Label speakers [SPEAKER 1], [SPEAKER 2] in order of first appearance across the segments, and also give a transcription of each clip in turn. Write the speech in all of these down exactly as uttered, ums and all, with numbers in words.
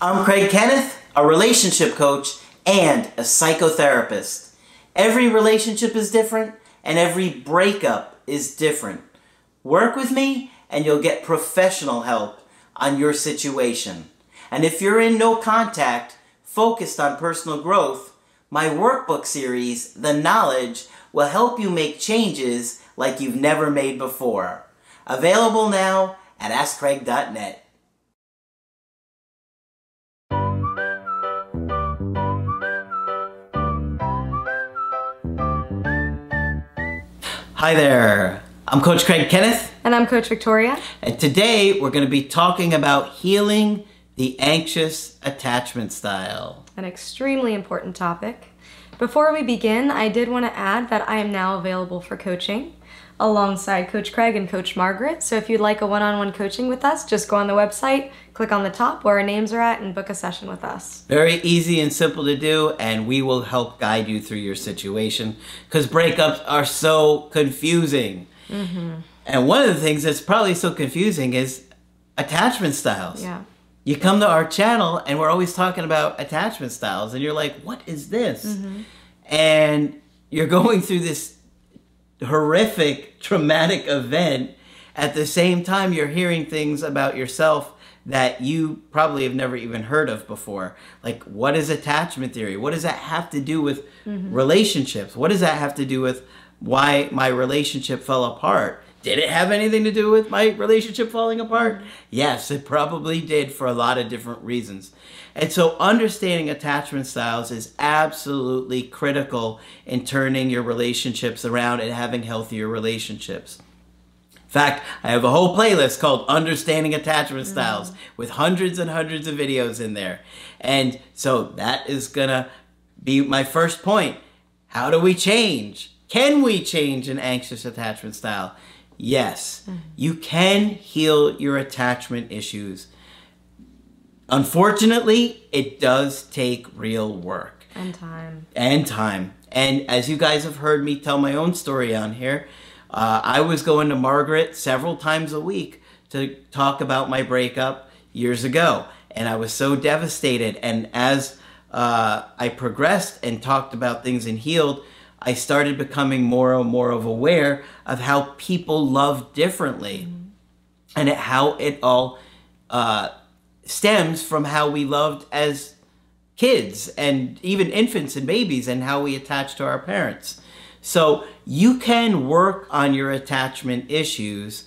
[SPEAKER 1] I'm Craig Kenneth, a relationship coach and a psychotherapist. Every relationship is different and every breakup is different. Work with me and you'll get professional help on your situation. And if you're in no contact, focused on personal growth, my workbook series, The Knowledge, will help you make changes like you've never made before. Available now at ask craig dot net. Hi there, I'm Coach Craig Kenneth.
[SPEAKER 2] And I'm Coach Victoria.
[SPEAKER 1] And today we're going to be talking about healing the anxious attachment style.
[SPEAKER 2] An extremely important topic. Before we begin, I did want to add that I am now available for coaching alongside Coach Craig and Coach Margaret. So if you'd like a one-on-one coaching with us, just go on the website, click on the top where our names are at, and book a session with us.
[SPEAKER 1] Very easy and simple to do, and we will help guide you through your situation because breakups are so confusing. Mm-hmm. And one of the things that's probably so confusing is attachment styles.
[SPEAKER 2] Yeah.
[SPEAKER 1] You come to our channel and we're always talking about attachment styles and you're like, what is this? Mm-hmm. And you're going through this horrific, traumatic event. At the same time, you're hearing things about yourself that you probably have never even heard of before. Like, what is attachment theory? What does that have to do with mm-hmm. relationships? What does that have to do with why my relationship fell apart? Did it have anything to do with my relationship falling apart? Mm-hmm. Yes, it probably did for a lot of different reasons. And so understanding attachment styles is absolutely critical in turning your relationships around and having healthier relationships. In fact, I have a whole playlist called Understanding Attachment Styles mm. with hundreds and hundreds of videos in there. And so that is gonna be my first point. How do we change? Can we change an anxious attachment style? Yes, mm. you can heal your attachment issues. Unfortunately, it does take real work.
[SPEAKER 2] And time.
[SPEAKER 1] And time. And as you guys have heard me tell my own story on here, uh, I was going to Margaret several times a week to talk about my breakup years ago. And I was so devastated. And as uh, I progressed and talked about things and healed, I started becoming more and more of aware of how people love differently. Mm-hmm. And it, how it all uh, stems from how we loved as kids and even infants and babies and how we attach to our parents. So you can work on your attachment issues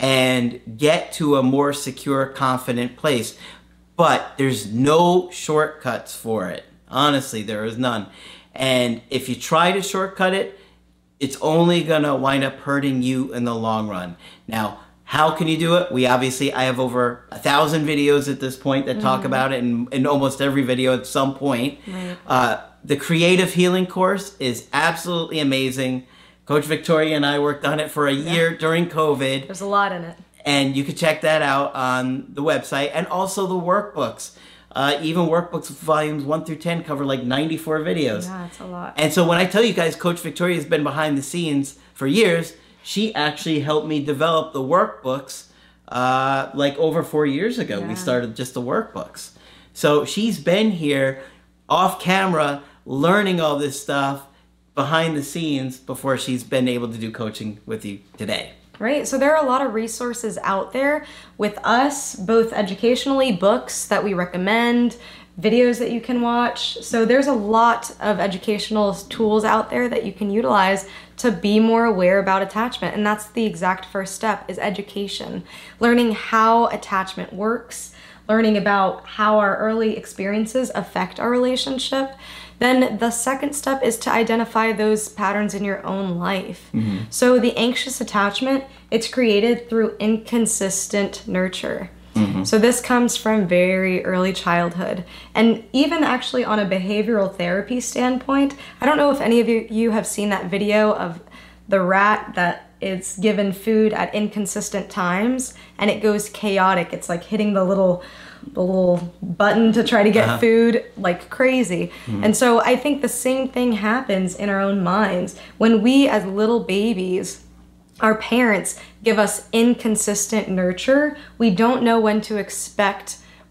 [SPEAKER 1] and get to a more secure, confident place. But there's no shortcuts for it. Honestly, there is none. And if you try to shortcut it, it's only gonna wind up hurting you in the long run. Now, how can you do it? We obviously, I have over a thousand videos at this point that mm-hmm. talk about it, and in almost every video at some point. Right. Uh, the Creative Healing course is absolutely amazing. Coach Victoria and I worked on it for a yeah. year during COVID.
[SPEAKER 2] There's a lot in it.
[SPEAKER 1] And you can check that out on the website. And also the workbooks. Uh, even workbooks volumes one through ten cover like ninety-four videos.
[SPEAKER 2] Yeah, it's a lot.
[SPEAKER 1] And so when I tell you guys, Coach Victoria has been behind the scenes for years. She actually helped me develop the workbooks uh, like over four years ago. Yeah. We started just the workbooks. So she's been here off camera learning all this stuff behind the scenes before she's been able to do coaching with you today.
[SPEAKER 2] Right, so there are a lot of resources out there with us, both educationally, books that we recommend, videos that you can watch. So there's a lot of educational tools out there that you can utilize to be more aware about attachment. And that's the exact first step, is education. Learning how attachment works, learning about how our early experiences affect our relationship. Then the second step is to identify those patterns in your own life. Mm-hmm. So the anxious attachment, it's created through inconsistent nurture. Mm-hmm. So this comes from very early childhood. And even actually on a behavioral therapy standpoint, I don't know if any of you, you have seen that video of the rat that is given food at inconsistent times and it goes chaotic. It's like hitting the little the little button to try to get uh-huh. food like crazy. Mm-hmm. And so I think the same thing happens in our own minds. When we as little babies, our parents give us inconsistent nurture, we don't know when to expect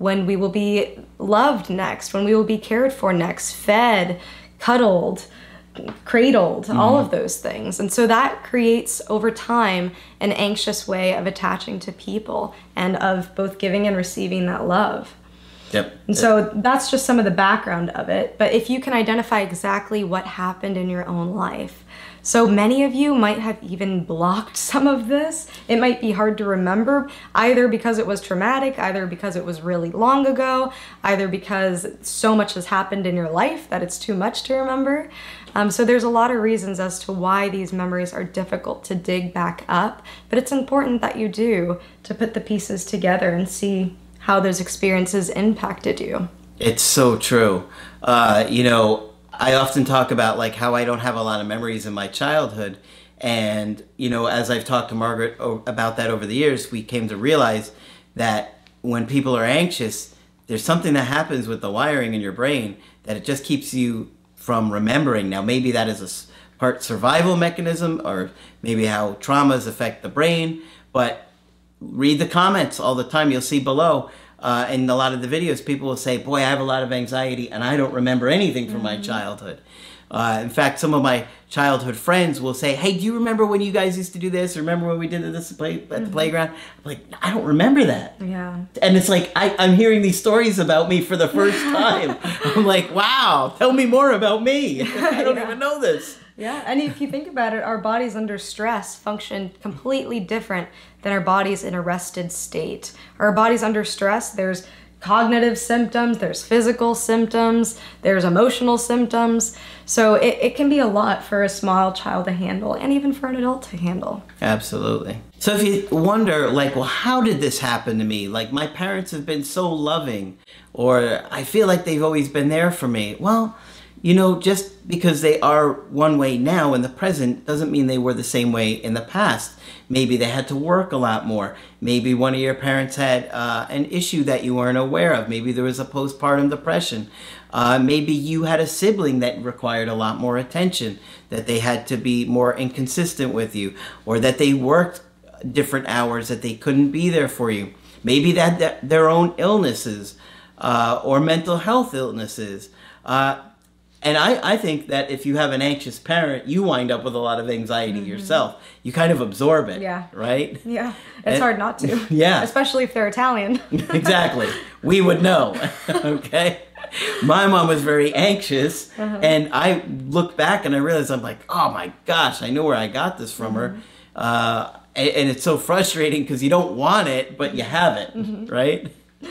[SPEAKER 2] when we will be loved next, when we will be cared for next, fed, cuddled, cradled, mm-hmm. all of those things. And so that creates over time an anxious way of attaching to people and of both giving and receiving that love.
[SPEAKER 1] Yep.
[SPEAKER 2] And so that's just some of the background of it. But if you can identify exactly what happened in your own life, so many of you might have even blocked some of this. It might be hard to remember, either because it was traumatic, either because it was really long ago, either because so much has happened in your life that it's too much to remember. Um, so there's a lot of reasons as to why these memories are difficult to dig back up, but it's important that you do, to put the pieces together and see how those experiences impacted you.
[SPEAKER 1] It's so true. Uh, you know, I often talk about like how I don't have a lot of memories in my childhood. And, you know, as I've talked to Margaret about that over the years, we came to realize that when people are anxious, there's something that happens with the wiring in your brain that it just keeps you from remembering. Now, maybe that is a part survival mechanism, or maybe how traumas affect the brain, but read the comments all the time. You'll see below uh, in a lot of the videos, people will say, boy, I have a lot of anxiety and I don't remember anything from mm-hmm. my childhood. Uh, in fact, some of my childhood friends will say, hey, do you remember when you guys used to do this? Remember when we did this at the mm-hmm. playground? I'm like, I don't remember that.
[SPEAKER 2] Yeah.
[SPEAKER 1] And it's like, I, I'm hearing these stories about me for the first time. I'm like, wow, tell me more about me. I don't yeah. even know this.
[SPEAKER 2] Yeah, and if you think about it, our bodies under stress function completely different than our bodies in a rested state. Our bodies under stress, there's cognitive symptoms, there's physical symptoms, there's emotional symptoms. So it, it can be a lot for a small child to handle, and even for an adult to handle.
[SPEAKER 1] Absolutely. So if you wonder, like, well, how did this happen to me? Like, my parents have been so loving, or I feel like they've always been there for me. Well, you know, just because they are one way now in the present doesn't mean they were the same way in the past. Maybe they had to work a lot more. Maybe one of your parents had uh, an issue that you weren't aware of. Maybe there was a postpartum depression. Uh, maybe you had a sibling that required a lot more attention, that they had to be more inconsistent with you, or that they worked different hours, that they couldn't be there for you. Maybe that, that their own illnesses uh, or mental health illnesses. Uh, And I, I think that if you have an anxious parent, you wind up with a lot of anxiety mm-hmm. yourself. You kind of absorb it,
[SPEAKER 2] yeah.
[SPEAKER 1] right?
[SPEAKER 2] Yeah, it's and, hard not to.
[SPEAKER 1] Yeah.
[SPEAKER 2] Especially if they're Italian.
[SPEAKER 1] Exactly. We would know, okay? My mom was very anxious, uh-huh. and I look back and I realize, I'm like, oh my gosh, I know where I got this from mm-hmm. her. Uh, and, and it's so frustrating because you don't want it, but you have it, mm-hmm. right?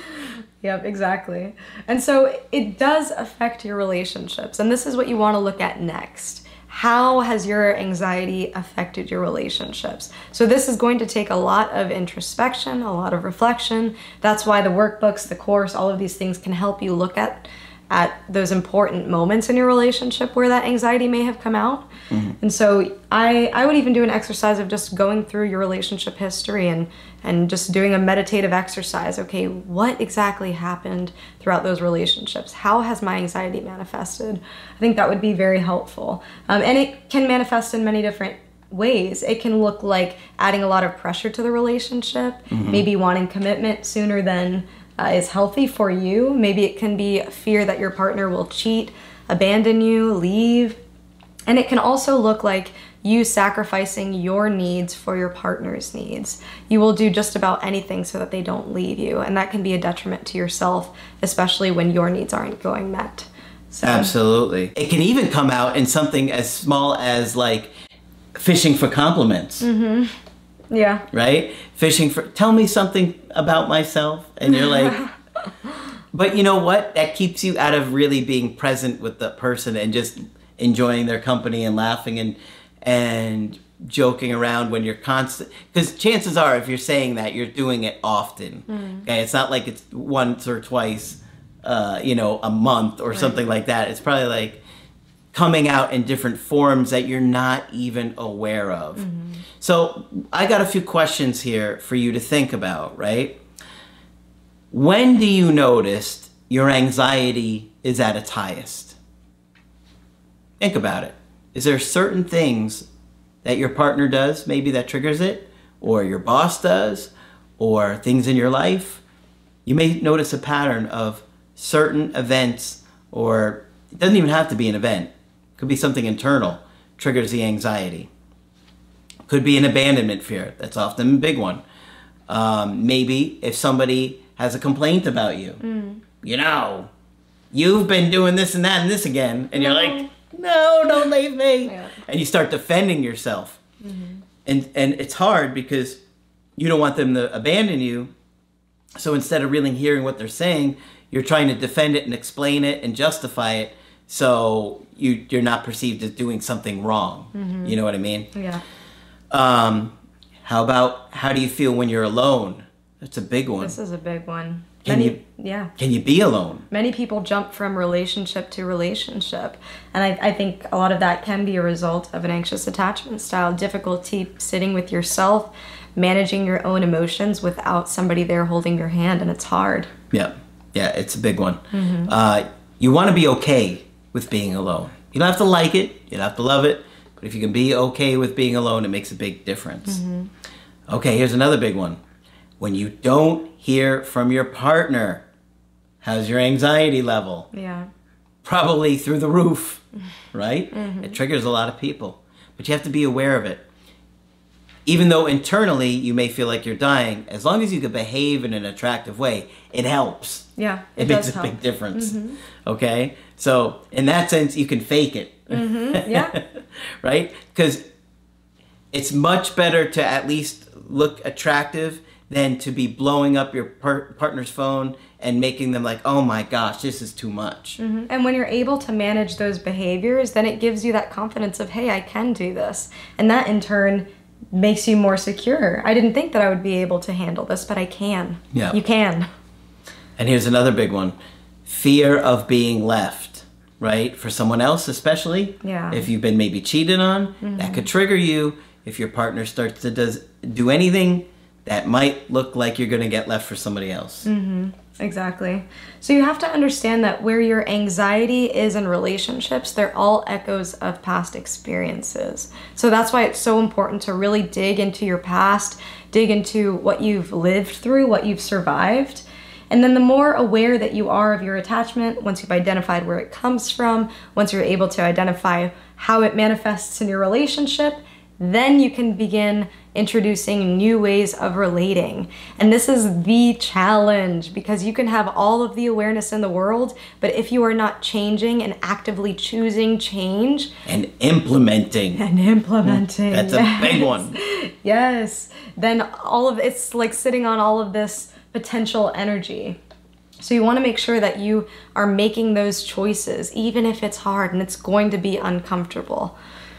[SPEAKER 2] Yep, exactly. And so it does affect your relationships. And this is what you want to look at next. How has your anxiety affected your relationships? So this is going to take a lot of introspection, a lot of reflection. That's why the workbooks, the course, all of these things can help you look at at those important moments in your relationship where that anxiety may have come out. Mm-hmm. And so I, I would even do an exercise of just going through your relationship history and, and just doing a meditative exercise. Okay, what exactly happened throughout those relationships? How has my anxiety manifested? I think that would be very helpful. Um, and it can manifest in many different ways. It can look like adding a lot of pressure to the relationship, mm-hmm. maybe wanting commitment sooner than Uh, is healthy for you. Maybe it can be fear that your partner will cheat, abandon you, leave. And it can also look like you sacrificing your needs for your partner's needs. You will do just about anything so that they don't leave you. And that can be a detriment to yourself, especially when your needs aren't going met. So.
[SPEAKER 1] Absolutely. It can even come out in something as small as like fishing for compliments. Mm-hmm.
[SPEAKER 2] Yeah.
[SPEAKER 1] Right? Fishing for, tell me something about myself. And you're like, but you know what? That keeps you out of really being present with the person and just enjoying their company and laughing and and joking around when you're constant. Because chances are, if you're saying that, you're doing it often. Mm. Okay? It's not like it's once or twice, uh, you know, a month or right. something like that. It's probably like coming out in different forms that you're not even aware of. Mm-hmm. So I got a few questions here for you to think about, right? When do you notice your anxiety is at its highest? Think about it. Is there certain things that your partner does maybe that triggers it? Or your boss does? Or things in your life? you may notice a pattern of certain events, or it doesn't even have to be an event. It could be something internal, triggers the anxiety. Could be an abandonment fear. That's often a big one. Um, maybe if somebody has a complaint about you, mm. you know, you've been doing this and that and this again, and you're
[SPEAKER 2] no.
[SPEAKER 1] like, no, don't leave me.
[SPEAKER 2] Yeah.
[SPEAKER 1] And you start defending yourself.
[SPEAKER 2] Mm-hmm.
[SPEAKER 1] And and it's hard because you don't want them to abandon you. So instead of really hearing what they're saying, you're trying to defend it and explain it and justify it, so you, you're not perceived as doing something wrong. Mm-hmm. You know what I mean?
[SPEAKER 2] Yeah.
[SPEAKER 1] Um, how about, how do you feel when you're alone? That's a big one.
[SPEAKER 2] This is a big one.
[SPEAKER 1] Can
[SPEAKER 2] Many,
[SPEAKER 1] you,
[SPEAKER 2] yeah.
[SPEAKER 1] Can you be alone?
[SPEAKER 2] Many people jump from relationship to relationship. And I, I think a lot of that can be a result of an anxious attachment style, difficulty sitting with yourself, managing your own emotions without somebody there holding your hand, and it's hard.
[SPEAKER 1] Yeah, yeah, it's a big one. Mm-hmm. Uh, you want to be okay with being alone. You don't have to like it, you don't have to love it, but if you can be okay with being alone, it makes a big difference. Mm-hmm. Okay, here's another big one. When you don't hear from your partner, how's your anxiety level?
[SPEAKER 2] Yeah.
[SPEAKER 1] Probably through the roof, right?
[SPEAKER 2] Mm-hmm.
[SPEAKER 1] It triggers a lot of people, but you have to be aware of it. Even though internally you may feel like you're dying, as long as you can behave in an attractive way, it helps.
[SPEAKER 2] Yeah, it,
[SPEAKER 1] it
[SPEAKER 2] does
[SPEAKER 1] makes a
[SPEAKER 2] help.
[SPEAKER 1] big difference.
[SPEAKER 2] Mm-hmm.
[SPEAKER 1] Okay? So, in that sense, you can fake it.
[SPEAKER 2] Mm-hmm. Yeah.
[SPEAKER 1] Right? Because it's much better to at least look attractive than to be blowing up your par- partner's phone and making them like, oh my gosh, this is too much.
[SPEAKER 2] Mm-hmm. And when you're able to manage those behaviors, then it gives you that confidence of, hey, I can do this. And that in turn makes you more secure. I didn't think that I would be able to handle this, but I can.
[SPEAKER 1] Yeah.
[SPEAKER 2] You can.
[SPEAKER 1] And here's another big one. Fear of being left, right? For someone else especially.
[SPEAKER 2] Yeah.
[SPEAKER 1] If you've been maybe cheated on, mm-hmm. that could trigger you if your partner starts to does do anything that might look like you're going to get left for somebody else.
[SPEAKER 2] Mm-hmm. Exactly. So you have to understand that where your anxiety is in relationships, they're all echoes of past experiences. So that's why it's so important to really dig into your past, dig into what you've lived through, what you've survived. And then the more aware that you are of your attachment, once you've identified where it comes from, once you're able to identify how it manifests in your relationship, then you can begin introducing new ways of relating. And this is the challenge, because you can have all of the awareness in the world, but if you are not changing and actively choosing change
[SPEAKER 1] and implementing
[SPEAKER 2] and implementing
[SPEAKER 1] that's a
[SPEAKER 2] yes,
[SPEAKER 1] big one.
[SPEAKER 2] Yes, then all of it's like sitting on all of this potential energy. So you want to make sure that you are making those choices, even if it's hard and it's going to be uncomfortable.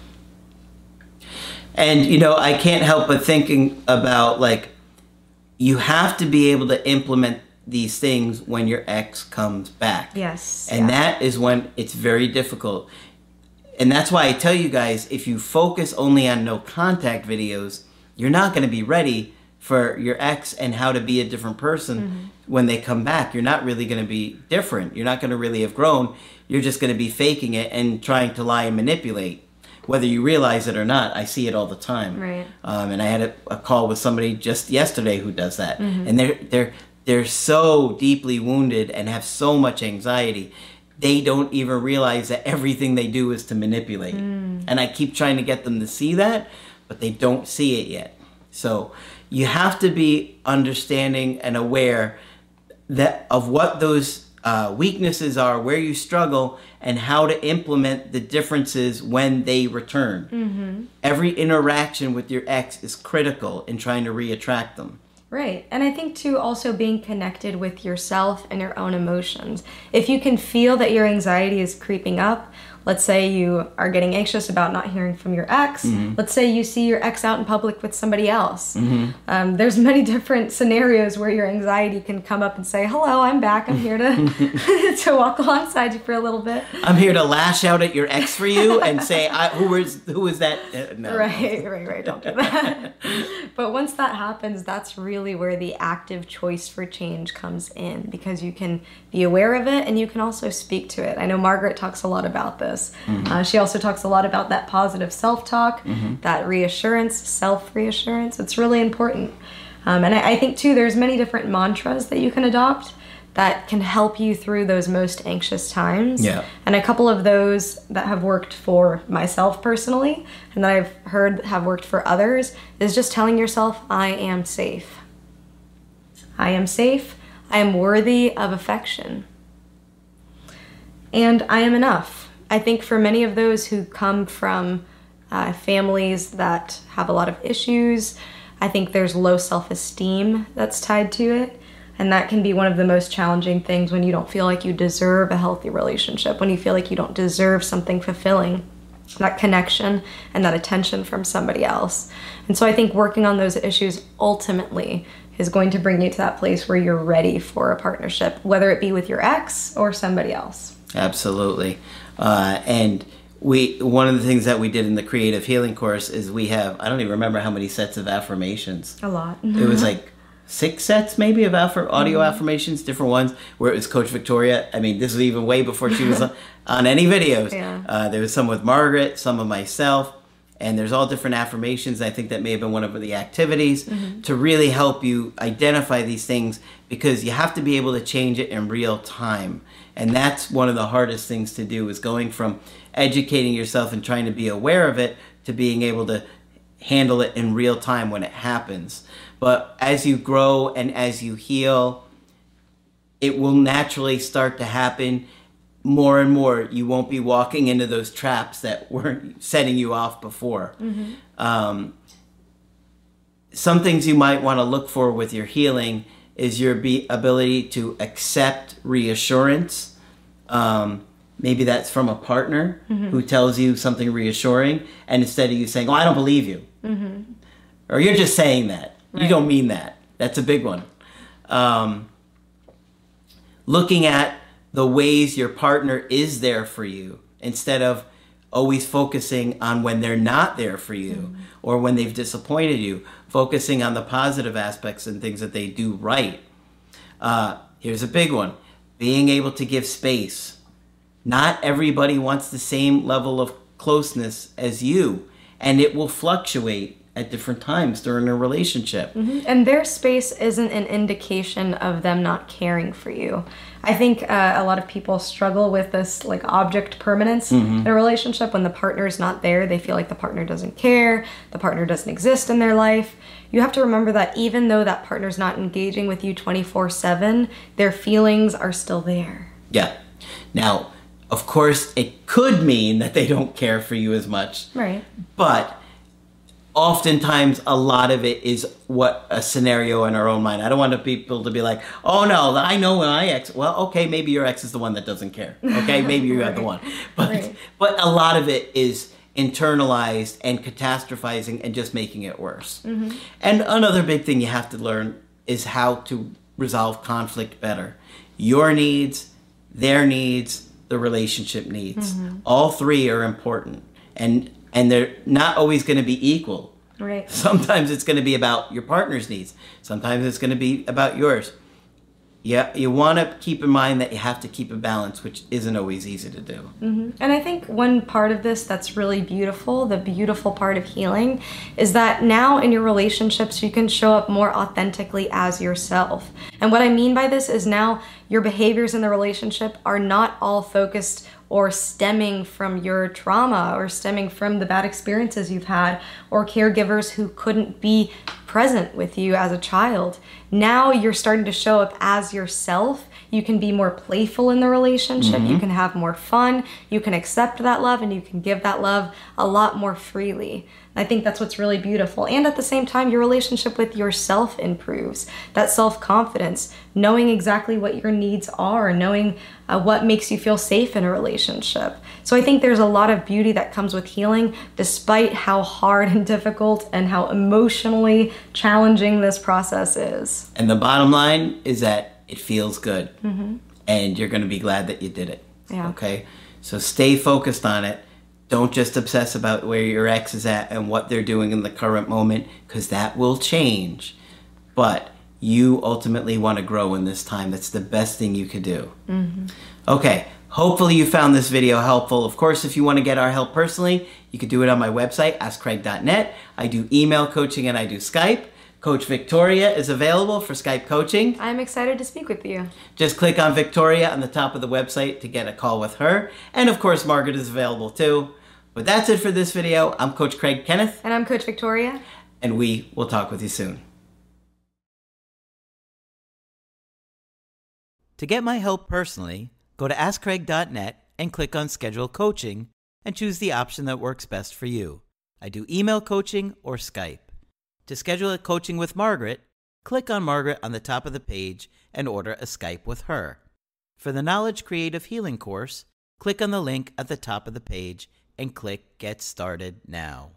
[SPEAKER 1] And, you know, I can't help but thinking about, like, you have to be able to implement these things when your ex comes back.
[SPEAKER 2] Yes.
[SPEAKER 1] And
[SPEAKER 2] yeah.
[SPEAKER 1] that is when it's very difficult. And that's why I tell you guys, if you focus only on no contact videos, you're not going to be ready for your ex and how to be a different person mm-hmm. when they come back. You're not really going to be different. You're not going to really have grown. You're just going to be faking it and trying to lie and manipulate. Whether you realize it or not, I see it all the time.
[SPEAKER 2] Right.
[SPEAKER 1] Um, and I had a, a call with somebody just yesterday who does that.
[SPEAKER 2] Mm-hmm.
[SPEAKER 1] And they're they're they're so deeply wounded and have so much anxiety, they don't even realize that everything they do is to manipulate. Mm. And I keep trying to get them to see that, but they don't see it yet. So you have to be understanding and aware that of what those uh, weaknesses are, where you struggle, and how to implement the differences when they return. Mm-hmm. Every interaction with your ex is critical in trying to re-attract them.
[SPEAKER 2] Right. And I think, too, also being connected with yourself and your own emotions. If you can feel that your anxiety is creeping up, let's say you are getting anxious about not hearing from your ex. Mm-hmm. Let's say you see your ex out in public with somebody else. Mm-hmm. Um, there's many different scenarios where your anxiety can come up and say, hello, I'm back. I'm here to to walk alongside you for a little bit.
[SPEAKER 1] I'm here to lash out at your ex for you and say, I, who is who is that? Uh, no.
[SPEAKER 2] Right, right, right. Don't do that. But once that happens, that's really where the active choice for change comes in, because you can be aware of it and you can also speak to it. I know Margaret talks a lot about this. Mm-hmm. Uh, she also talks a lot about that positive self-talk, mm-hmm. that reassurance, self-reassurance. It's really important. Um, and I, I think too, there's many different mantras that you can adopt that can help you through those most anxious times.
[SPEAKER 1] Yeah.
[SPEAKER 2] And a couple of those that have worked for myself personally and that I've heard have worked for others is just telling yourself, I am safe. I am safe. I am worthy of affection. And I am enough. I think for many of those who come from uh, families that have a lot of issues, I think there's low self-esteem that's tied to it. And that can be one of the most challenging things when you don't feel like you deserve a healthy relationship, when you feel like you don't deserve something fulfilling, that connection and that attention from somebody else. And so I think working on those issues ultimately is going to bring you to that place where you're ready for a partnership, whether it be with your ex or somebody else.
[SPEAKER 1] Absolutely. Uh, and we one of the things that we did in the creative healing course is we have, I don't even remember how many sets of affirmations.
[SPEAKER 2] A lot.
[SPEAKER 1] It was like six sets maybe of affir- audio mm-hmm. affirmations, different ones, where it was Coach Victoria. I mean, this was even way before she was on, on any videos.
[SPEAKER 2] Yeah.
[SPEAKER 1] Uh, there was some with Margaret, some of myself, and there's all different affirmations. I think that may have been one of the activities mm-hmm. to really help you identify these things, because you have to be able to change it in real time. And that's one of the hardest things to do, is going from educating yourself and trying to be aware of it to being able to handle it in real time when it happens. But as you grow and as you heal, it will naturally start to happen more and more. You won't be walking into those traps that weren't setting you off before. Mm-hmm. Um, some things you might want to look for with your healing is your be- ability to accept reassurance. Um, maybe that's from a partner mm-hmm. who tells you something reassuring, and instead of you saying, oh, I don't believe you. Mm-hmm. Or you're just saying that. Right. You don't mean that. That's a big one. Um, looking at the ways your partner is there for you instead of always focusing on when they're not there for you mm-hmm. or when they've disappointed you, focusing on the positive aspects and things that they do right. Uh, here's a big one. Being able to give space. Not everybody wants the same level of closeness as you, and it will fluctuate at different times during a relationship.
[SPEAKER 2] Mm-hmm. And their space isn't an indication of them not caring for you. I think uh, a lot of people struggle with this like object permanence mm-hmm. in a relationship. When the partner's not there, they feel like the partner doesn't care, the partner doesn't exist in their life. You have to remember that even though that partner's not engaging with you twenty-four seven, their feelings are still there.
[SPEAKER 1] Yeah. Now, of course, it could mean that they don't care for you as much.
[SPEAKER 2] Right.
[SPEAKER 1] But oftentimes a lot of it is what a scenario in our own mind. I don't want people to be like, oh no, I know my ex. Well, okay, maybe your ex is the one that doesn't care. Okay, maybe you're right. the one. But right. but a lot of it is internalized and catastrophizing and just making it worse. Mm-hmm. And another big thing you have to learn is how to resolve conflict better. Your needs, their needs, the relationship needs. Mm-hmm. All three are important. And And they're not always going to be equal.
[SPEAKER 2] Right.
[SPEAKER 1] Sometimes it's going to be about your partner's needs. Sometimes it's going to be about yours. Yeah, you want to keep in mind that you have to keep a balance, which isn't always easy to do.
[SPEAKER 2] Mm-hmm. And I think one part of this that's really beautiful, the beautiful part of healing, is that now in your relationships, you can show up more authentically as yourself. And what I mean by this is now your behaviors in the relationship are not all focused or stemming from your trauma or stemming from the bad experiences you've had or caregivers who couldn't be present with you as a child. Now you're starting to show up as yourself. You can be more playful in the relationship. Mm-hmm. You can have more fun. You can accept that love and you can give that love a lot more freely. I think that's what's really beautiful. And at the same time, your relationship with yourself improves. That self-confidence, knowing exactly what your needs are, knowing uh, what makes you feel safe in a relationship. So I think there's a lot of beauty that comes with healing, despite how hard and difficult and how emotionally challenging this process is.
[SPEAKER 1] And the bottom line is that it feels good.
[SPEAKER 2] Mm-hmm.
[SPEAKER 1] And you're going to be glad that you did it.
[SPEAKER 2] Yeah.
[SPEAKER 1] Okay? So stay focused on it. Don't just obsess about where your ex is at and what they're doing in the current moment, because that will change. But you ultimately want to grow in this time. That's the best thing you could do. Mm-hmm. Okay, hopefully you found this video helpful. Of course, if you want to get our help personally, you could do it on my website, ask craig dot net. I do email coaching and I do Skype. Coach Victoria is available for Skype coaching.
[SPEAKER 2] I'm excited to speak with you.
[SPEAKER 1] Just click on Victoria on the top of the website to get a call with her. And of course, Margaret is available too. But that's it for this video. I'm Coach Craig Kenneth.
[SPEAKER 2] And I'm Coach Victoria.
[SPEAKER 1] And we will talk with you soon. To get my help personally, go to ask craig dot net and click on Schedule Coaching and choose the option that works best for you. I do email coaching or Skype. To schedule a coaching with Margaret, click on Margaret on the top of the page and order a Skype with her. For the Knowledge Creative Healing course, click on the link at the top of the page and click Get Started Now.